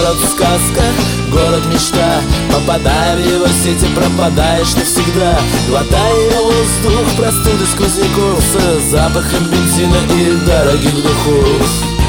город сказка, город мечта. Попадая в его сети, пропадаешь навсегда. Глотая воздух, простуды сквозняков с запахом бензина и дорогих духов.